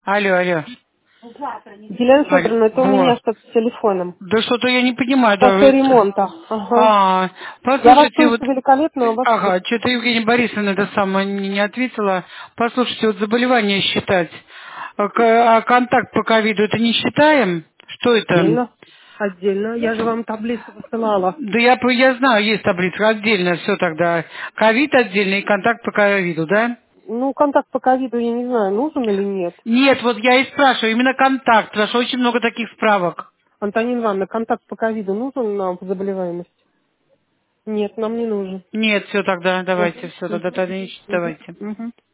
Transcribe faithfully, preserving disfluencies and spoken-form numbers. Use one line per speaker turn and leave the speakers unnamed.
Алло, алло.
Елена
Алло.
Федоровна, это у меня
Во.
что-то с телефоном.
Да что-то я не понимаю, да.
После
вы-
ремонта. Ага.
А,
Я вас
послушайте, вот,
слышу великолепно, а вас
ага,
слышно.
что-то Евгения Борисовна это самое не не ответила. Послушайте, вот заболевание считать. А к- а контакт по ковиду это не считаем? Что это?
Отдельно. Отдельно. Я же вам таблицу высылала.
Да я, по- я знаю, есть таблица отдельно, все тогда. Ковид отдельно и контакт по ковиду, да?
Ну, контакт по ковиду, я не знаю, нужен или нет.
Нет, вот я и спрашиваю, именно контакт, потому что очень много таких справок.
Антонина Ивановна, контакт по ковиду нужен на заболеваемость? Нет, нам не нужен.
Нет, все тогда, давайте,
Угу,
все, тогда,
угу,
тогда не-
угу,
давайте.
угу.